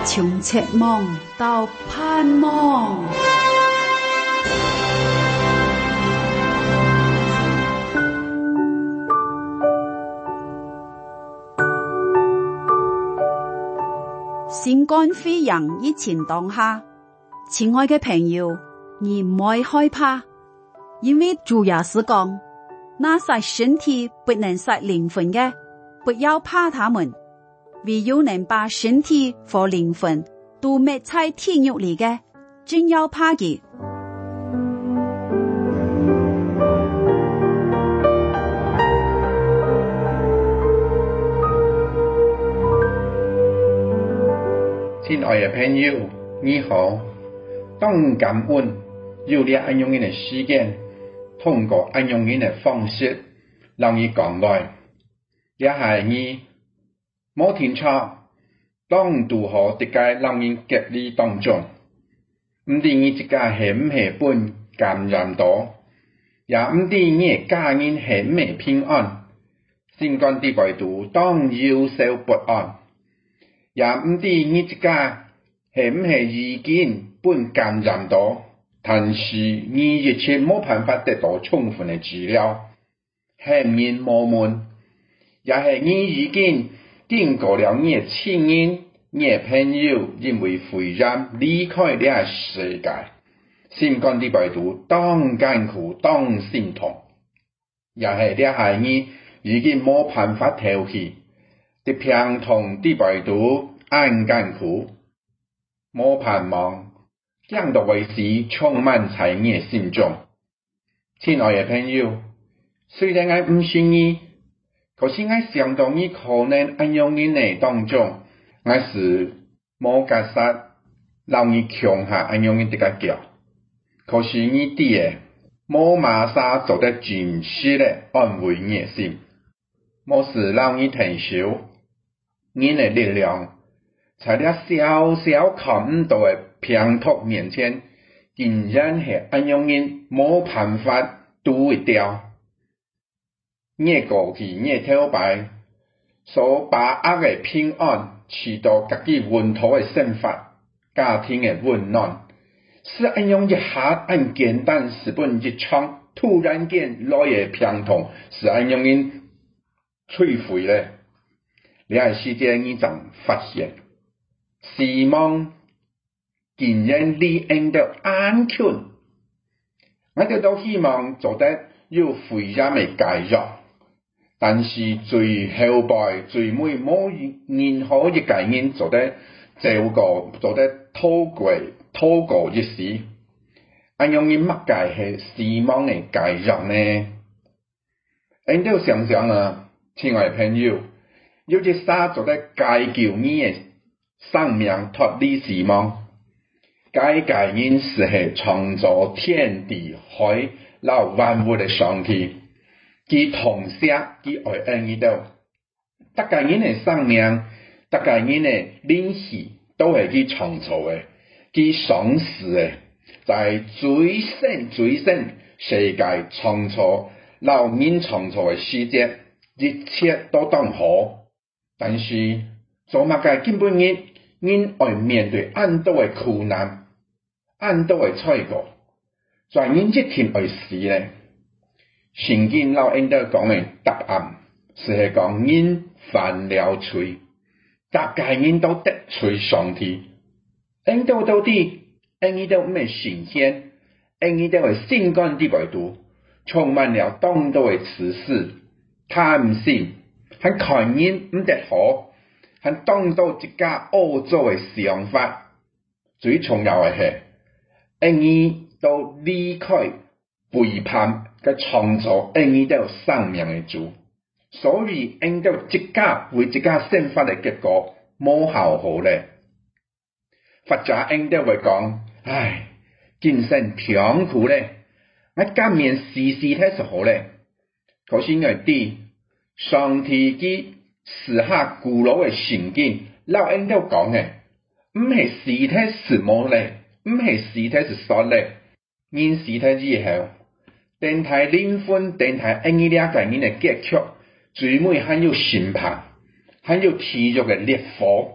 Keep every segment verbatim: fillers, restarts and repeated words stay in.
从奢望到盼望。新冠肺炎疫情當下，親愛嘅朋友，你唔可以害怕，因為主耶穌講，那殺身體不能殺靈魂嘅，不要怕他們，唯有能把身體和靈魂都滅在天獄裏嘅，真要怕佢。 親愛的朋友，你好。當感恩有了安樣的時間，通過安樣的方式，讓你講來，也係你冇聽錯，當如何的個讓你隔離當中，唔知你這個係唔係本感染到，也唔知你家人係唔係平安，新冠的病毒當憂愁不安。也唔知你這個係唔係已經本感染到，但是你一切冇辦法得到充分的治療，係面無門，也係你已經經過了你的親人、你的朋友因為肺炎離開了世界，新冠的病毒當艱苦、當心痛，也係了係你已經冇辦法逃避。的病痛的病毒按艱苦，冇盼望，這樣的為事充滿在你的心中。親愛的朋友，雖然我唔信你，可是我想到你可能安樣嘅內當中，我是冇假設讓你強下安樣嘅這個腳，可是你啲嘢冇馬上做得真實的安慰你的心，冇是讓你停手。你的力量在了小小看唔到的病毒面前，竟然係安樣人冇辦法對掉。你過去你頭擺所把握的平安，持到自己穩妥的生活，家庭的溫暖，是安樣一下按簡單是本一場突然間來的病痛，是安樣人摧毀了。呢個時間你就發現，希望竟然你應得安全。我哋都希望做得有肺炎嘅介入，但是最後輩最尾冇任何一個人做得照過做得透過透過一時，安樣嘅乜嘢係希望嘅介入呢？你都想想啊，親愛朋友。有一沙做得解救你的生命脫離死亡，解救人是係創造天地海撈萬物的上帝，佢同時佢愛恩義到，大家人的生命，大家人的靈氣都係佢創造的，佢賞識的，在最深最深世界創造撈人創造的世界，一切都當好。但是做乜嘅根本人人愛面對按多嘅苦難，按多嘅錯過，在人一天愛死咧。聖經老應該講嘅答案是係講人犯了罪，大家人都得罪上帝，應到到底，應到咩神仙，應到係新冠的病毒，充滿了當多嘅歧視、貪心。還看人唔得好，還當到一家惡作嘅想法，最重要嘅係，因伊都離開背叛嘅創造，因伊都有生命嘅主，所以因到一家為一家生活嘅結果冇效好咧。或者因到會講，唉，今生痛苦咧，我今年時時睇實好咧，可是我啲。上帝嘅時刻古老嘅聖經，老人都講嘅，唔係屍體是冇咧，唔係屍體是傻咧，人屍體之後，等待靈魂，等待恩義了解人嘅結局，最尾還有審判，還有地獄嘅烈火，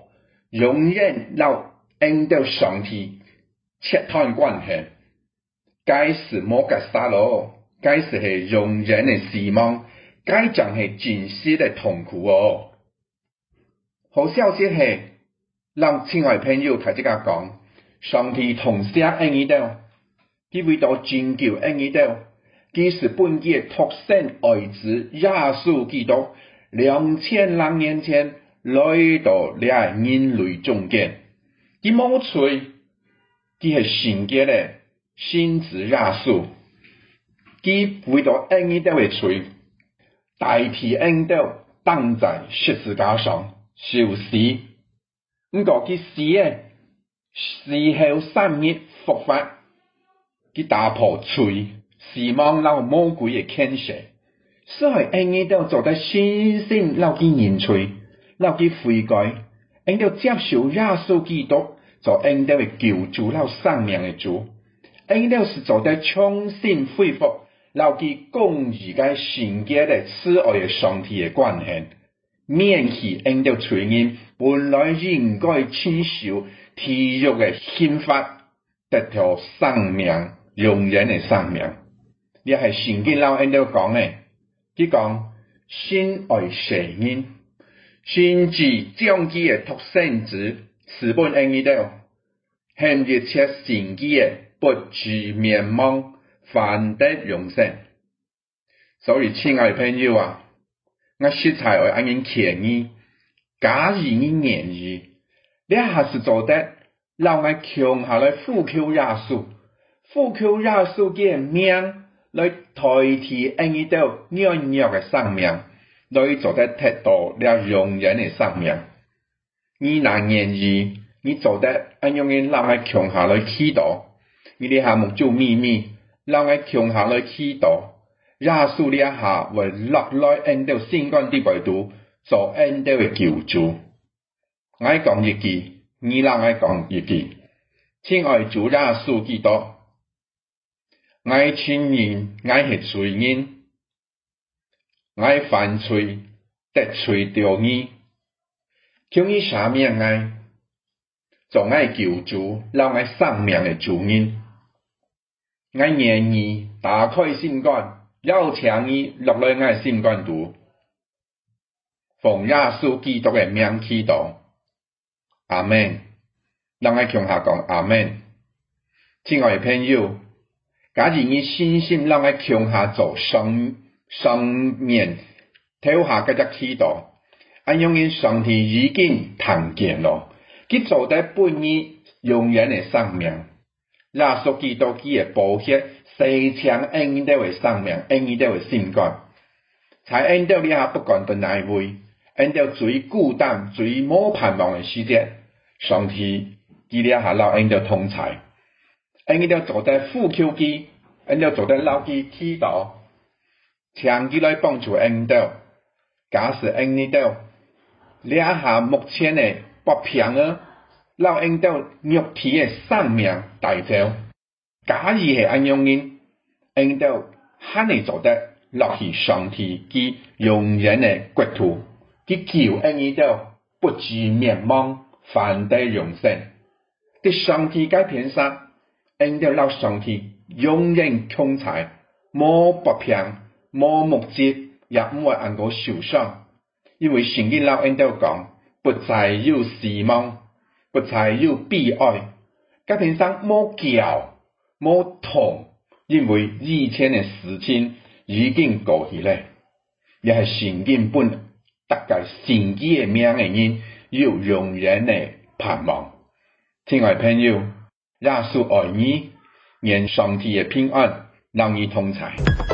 永遠留應到上帝切斷關係，該是摩格沙羅，該是係永遠嘅希望，該將係真實嘅痛苦哦。好消息係，讓親愛朋友睇即個講，上帝同時應許到，佢為到拯救應許到，佢是本己嘅獨生愛子耶穌基督，兩千兩年前來到了人類中間，佢冇罪，佢係聖潔嘅先知耶穌，佢為到應許到嘅罪，代替應許到當在十字架上受死。唔過佢死嘅死後三日復活，佢打破罪，死亡老魔鬼嘅牽涉，所以應許到做得信心老佢認罪，老佢悔改，應到接受耶穌基督做應到嘅救主老生命嘅主，應到是做得重新恢復老佢公義嘅聖潔嘅慈愛嘅上帝嘅關係，免去應到罪人本來應該親受地獄嘅刑罰，得到生命永遠嘅生命。呢係聖經老應到講嘅，佢講先愛世人，先至將佢嘅獨生子賜本應許到，獻熱切聖潔嘅不至滅亡，反得永生。所以親愛朋友啊，我實在愛安人建議，假如你願意，你還是做得讓我強下來呼求耶穌，呼求耶穌嘅名來代替應許到軟弱嘅生命，來做得得到了永遠嘅生命。你若願意，你做得安樣嘅讓我強下來祈禱，你哋下目睭咪咪，讓我強下來祈禱。耶穌呢下為落來應到聖光的維度做應到嘅救主。我講一句，你讓我講一句，親愛主耶穌基督，我承認我係罪人，我犯罪得罪到你，求你赦免我，做我救主，讓我生命嘅主人。我願意打開心肝，邀請你落來我心肝度，奉耶穌基督嘅名祈禱，阿們。讓我向下講阿們。親愛的朋友，假如你信心讓我向下做上上面跳下嗰隻祈禱，安樣嘅上帝已經聽見咯，佢做得本意永遠嘅生命。耶穌基督佢嘅寶血洗淨應到嘅生命，應到嘅心肝，才應到你下不管到哪位，應到最孤單、最冇盼望嘅時節，上帝佢哋下老應到同在，應到做得呼求佢，應到做得老佢祈禱，請佢來幫助應到。假使應到你下目前嘅不平啊，老應到肉體嘅生命帶走。假如係安樣嘅，應到肯定做得落去上帝佢永遠嘅國土，佢叫應到不至滅亡，反得永生。啲上帝嘅片上，應到老上帝永遠同在，冇不平，冇目擊，也唔會能夠受傷，因為聖經老應到講，不再有死亡，不再有悲哀，嘅片上冇叫。冇痛，因為以前嘅事情已經過去咧，也係聖經本大概聖經嘅名嘅人有永遠嘅盼望。親愛朋友，耶穌愛你，願上帝嘅平安讓你同在。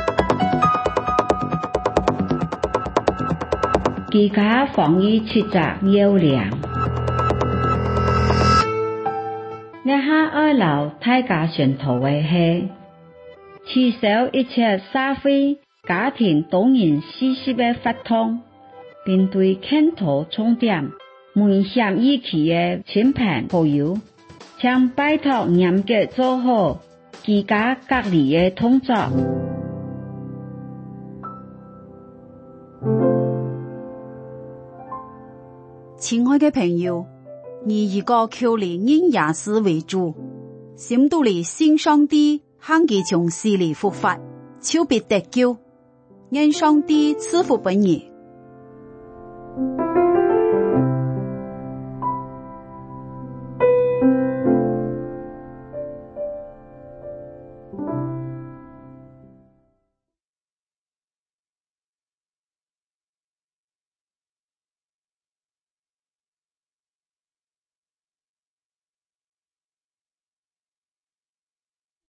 自家防疫七責優良。一下二樓大家宣討嘅係，至少一切社會家庭動員實施嘅發通，並對牽頭重點危險疫區嘅親朋好友，請拜託嚴格做好居家隔離嘅動作。 親愛嘅朋友， 以一個求你因耶穌為主，心度裏信上帝，喊佢從死裏復活，就必得救。願上帝賜福本你。